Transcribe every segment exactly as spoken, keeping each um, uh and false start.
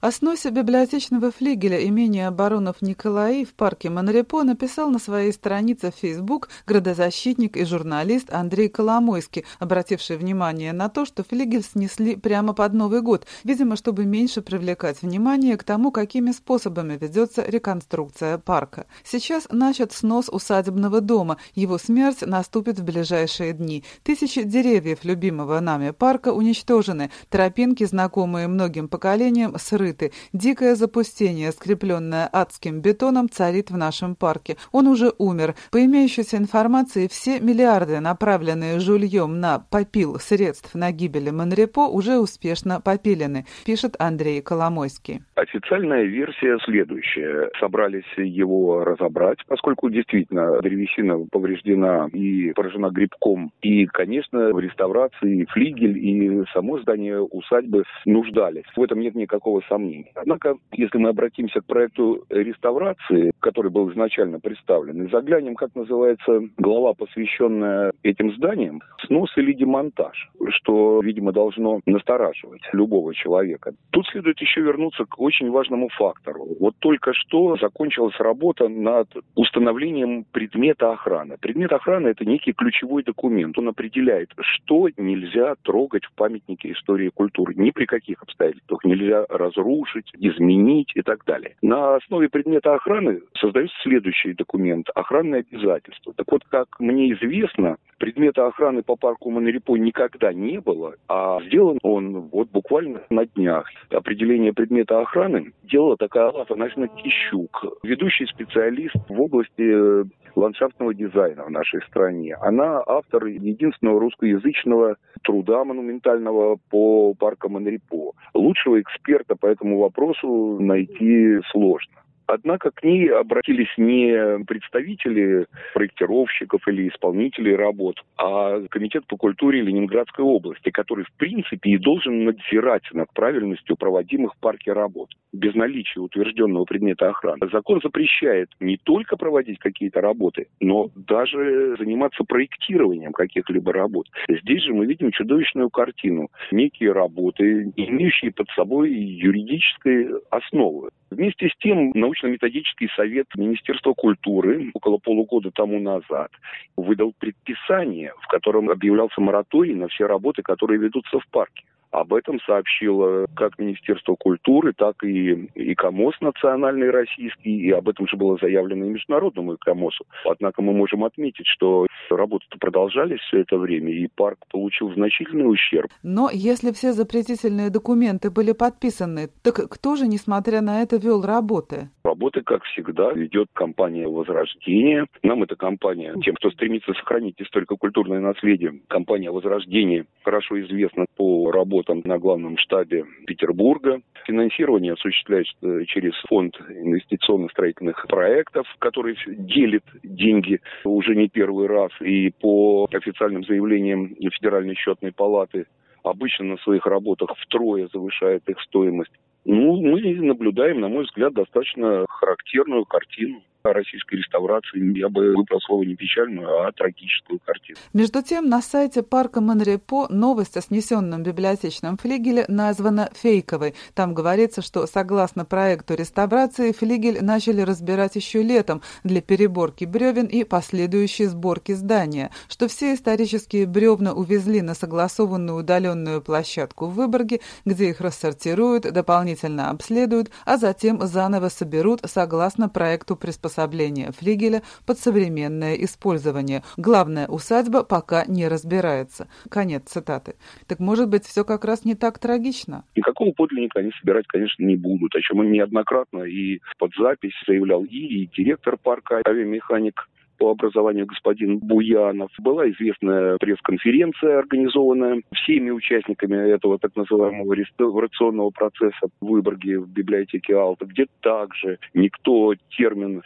О сносе библиотечного флигеля имения баронов Николаи в парке Монрепо написал на своей странице в Facebook градозащитник и журналист Андрей Коломойский, обративший внимание на то, что флигель снесли прямо под Новый год, видимо, чтобы меньше привлекать внимание к тому, какими способами ведется реконструкция парка. Сейчас начат снос усадебного дома, его смерть наступит в ближайшие дни. Тысячи деревьев любимого нами парка уничтожены, тропинки, знакомые многим поколениям, срыты. Дикое запустение, скрепленное адским бетоном, царит в нашем парке. Он уже умер. По имеющейся информации, все миллиарды, направленные жульем на попил средств на гибели Монрепо, уже успешно попилены, пишет Андрей Коломойский. Официальная версия следующая. Собрались его разобрать, поскольку действительно древесина повреждена и поражена грибком. И, конечно, в реставрации флигель и само здание усадьбы нуждались. В этом нет никакого сомнения. Однако, если мы обратимся к проекту реставрации, который был изначально представлен, и заглянем, как называется глава, посвященная этим зданиям, снос или демонтаж, что, видимо, должно настораживать любого человека. Тут следует еще вернуться к очень важному фактору. Вот только что закончилась работа над установлением предмета охраны. Предмет охраны – это некий ключевой документ. Он определяет, что нельзя трогать в памятнике истории и культуры. Ни при каких обстоятельствах нельзя разрушить, изменить и так далее. На основе предмета охраны создается следующий документ – охранные обязательства. Так вот, как мне известно, предмета охраны по парку Монрепо никогда не было, а сделан он вот буквально на днях. Определение предмета охраны делала такая Афанасьевна Тищук, ведущий специалист в области ландшафтного дизайна в нашей стране. Она автор единственного русскоязычного труда монументального по парку Монрепо. Лучшего эксперта по этому вопросу найти сложно. Однако к ней обратились не представители проектировщиков или исполнителей работ, а Комитет по культуре Ленинградской области, который в принципе и должен надзирать над правильностью проводимых в парке работ. Без наличия утвержденного предмета охраны. Закон запрещает не только проводить какие-то работы, но даже заниматься проектированием каких-либо работ. Здесь же мы видим чудовищную картину. Некие работы, имеющие под собой юридической основы. Вместе с тем, научно-методический совет Министерства культуры около полугода тому назад выдал предписание, в котором объявлялся мораторий на все работы, которые ведутся в парке. Об этом сообщило как Министерство культуры, так и ИКОМОС национальный российский, и об этом же было заявлено и международному ИКОМОСу. Однако мы можем отметить, что работы-то продолжались все это время, и парк получил значительный ущерб. Но если все запретительные документы были подписаны, так кто же, несмотря на это, вел работы? Работы, как всегда, ведет компания «Возрождение». Нам эта компания, тем, кто стремится сохранить историко-культурное наследие, компания «Возрождение» хорошо известна по работам на главном штабе Петербурга. Финансирование осуществляется через фонд инвестиционно-строительных проектов, который делит деньги уже не первый раз. И по официальным заявлениям Федеральной счетной палаты обычно на своих работах втрое завышает их стоимость. Ну, мы наблюдаем, на мой взгляд, достаточно характерную картину российской реставрации. Я бы выбрал слово не печальную, а трагическую картину. Между тем, на сайте парка Монрепо новость о снесенном библиотечном флигеле названа фейковой. Там говорится, что согласно проекту реставрации флигель начали разбирать еще летом для переборки бревен и последующей сборки здания, что все исторические бревна увезли на согласованную удаленную площадку в Выборге, где их рассортируют, дополнительно обследуют, а затем заново соберут согласно проекту приспособления флигеля под современное использование. Главная усадьба пока не разбирается. Конец цитаты. Так может быть, все как раз не так трагично? Никакого подлинника они собирать, конечно, не будут, о чем он неоднократно и под запись заявлял и, и директор парка, авиамеханик по образованию господин Буянов. Была известная пресс-конференция, организованная всеми участниками этого так называемого реставрационного процесса в Выборге, в библиотеке Алта, где также никто термин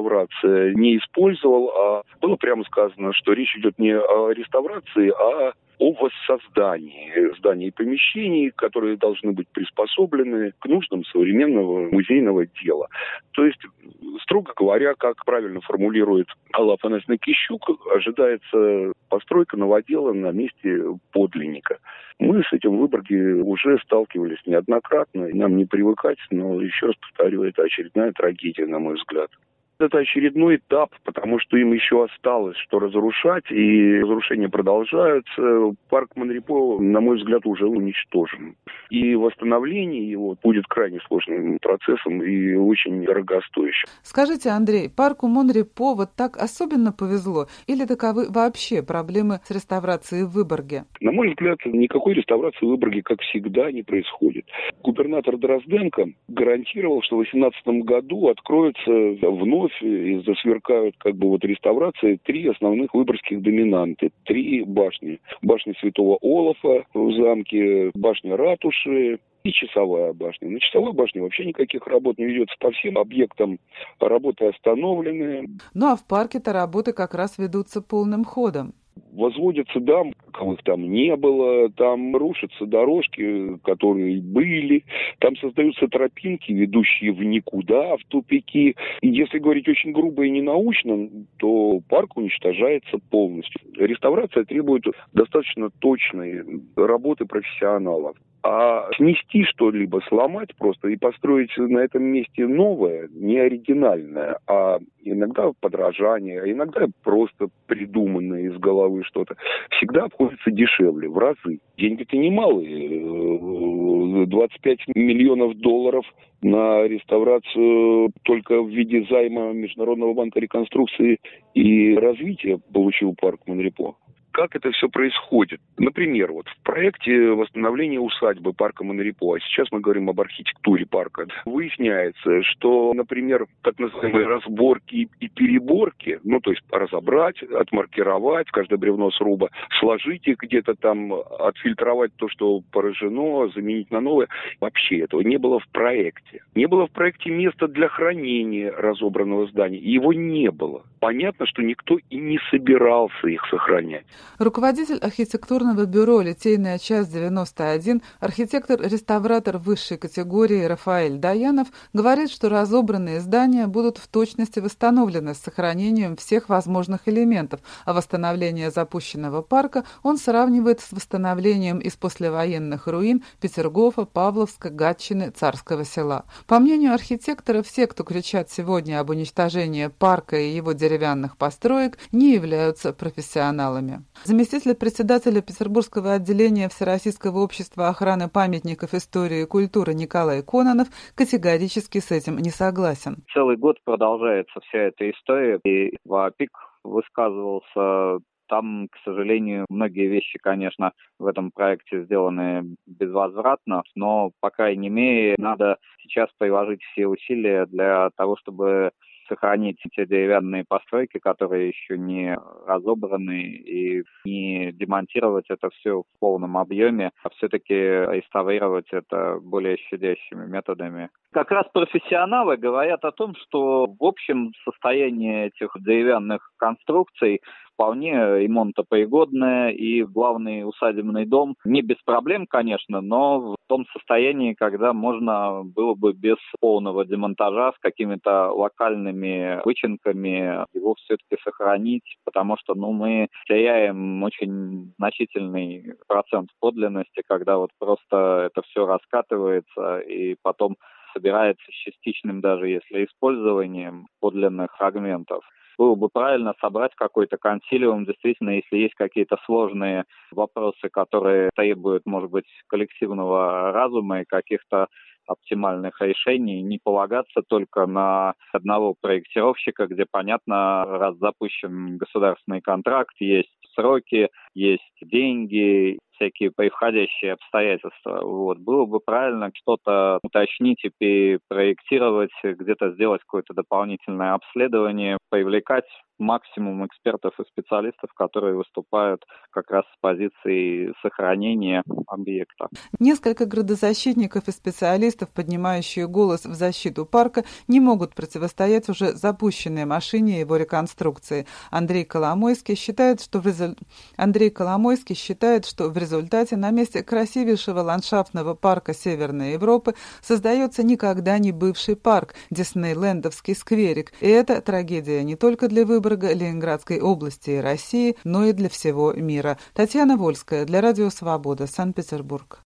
реставрация не использовал, а было прямо сказано, что речь идет не о реставрации, а о воссоздании зданий и помещений, которые должны быть приспособлены к нуждам современного музейного дела. То есть, строго говоря, как правильно формулирует Алла Афанасьевна Кищук, ожидается постройка новодела на месте подлинника. Мы с этим в Выборге уже сталкивались неоднократно, нам не привыкать, но, еще раз повторю, это очередная трагедия, на мой взгляд. Это очередной этап, потому что им еще осталось что разрушать, и разрушения продолжаются. Парк Монрепо, на мой взгляд, уже уничтожен. И восстановление его будет крайне сложным процессом и очень дорогостоящим. Скажите, Андрей, парку Монрепо вот так особенно повезло? Или таковы вообще проблемы с реставрацией в Выборге? На мой взгляд, никакой реставрации в Выборге, как всегда, не происходит. Губернатор Дрозденко гарантировал, что в две тысячи восемнадцатом году откроется вновь и засверкают как бы вот реставрации три основных выборгских доминанты. Три башни. Башня Святого Олафа в замке, башня ратуши и часовая башня. На часовой башне вообще никаких работ не ведется. По всем объектам работы остановлены. Ну а в парке-то работы как раз ведутся полным ходом. Возводятся дамбы, каковых там не было, там рушатся дорожки, которые были, там создаются тропинки, ведущие в никуда, в тупики. И если говорить очень грубо и ненаучно, то парк уничтожается полностью. Реставрация требует достаточно точной работы профессионалов. А снести что-либо, сломать просто и построить на этом месте новое, не оригинальное, а иногда подражание, а иногда просто придуманное из головы что-то, всегда обходится дешевле, в разы. Деньги-то немалые, двадцать пять миллионов долларов на реставрацию только в виде займа Международного банка реконструкции и развития получил парк Монрепо. Как это все происходит? Например, вот в проекте восстановления усадьбы парка Монрепо, а сейчас мы говорим об архитектуре парка, выясняется, что, например, так называемые разборки и переборки, ну, то есть разобрать, отмаркировать каждое бревно сруба, сложить их где-то там, отфильтровать то, что поражено, заменить на новое, вообще этого не было в проекте. Не было в проекте места для хранения разобранного здания, и его не было. Понятно, что никто и не собирался их сохранять. Руководитель архитектурного бюро «Литейная часть девяносто один», архитектор-реставратор высшей категории Рафаэль Даянов говорит, что разобранные здания будут в точности восстановлены с сохранением всех возможных элементов, а восстановление запущенного парка он сравнивает с восстановлением из послевоенных руин Петергофа, Павловска, Гатчины, Царского Села. По мнению архитектора, все, кто кричат сегодня об уничтожении парка и его деревянных построек, не являются профессионалами. Заместитель председателя Петербургского отделения Всероссийского общества охраны памятников истории и культуры Николай Кононов категорически с этим не согласен. Целый год продолжается вся эта история, и ВАПИК высказывался. Там, к сожалению, многие вещи, конечно, в этом проекте сделаны безвозвратно, но, по крайней мере, надо сейчас приложить все усилия для того, чтобы сохранить те деревянные постройки, которые еще не разобраны, и не демонтировать это все в полном объеме, а все-таки реставрировать это более щадящими методами. Как раз профессионалы говорят о том, что в общем состояние этих деревянных конструкций вполне ремонтопригодное, и главный усадебный дом не без проблем, конечно, но в том состоянии, когда можно было бы без полного демонтажа с какими-то локальными вычинками его все-таки сохранить, потому что ну, мы теряем очень значительный процент подлинности, когда вот просто это все раскатывается и потом собирается с частичным, даже если использованием подлинных фрагментов. Было бы правильно собрать какой-то консилиум, действительно, если есть какие-то сложные вопросы, которые требуют, может быть, коллективного разума и каких-то оптимальных решений, не полагаться только на одного проектировщика, где, понятно, раз запущен государственный контракт, есть сроки, есть деньги, всякие происходящие обстоятельства. Вот. Было бы правильно что-то уточнить и проектировать, где-то сделать какое-то дополнительное обследование, привлекать максимум экспертов и специалистов, которые выступают как раз с позиции сохранения объекта. Несколько градозащитников и специалистов, поднимающие голос в защиту парка, не могут противостоять уже запущенной машине его реконструкции. Андрей Коломойский считает, что в, резу... Андрей Коломойский считает, что в результате на месте красивейшего ландшафтного парка Северной Европы создается никогда не бывший парк, Диснейлендовский скверик. И это трагедия не только для выборов Ленинградской области и России, но и для всего мира. Татьяна Вольская для Радио Свобода, Санкт-Петербург.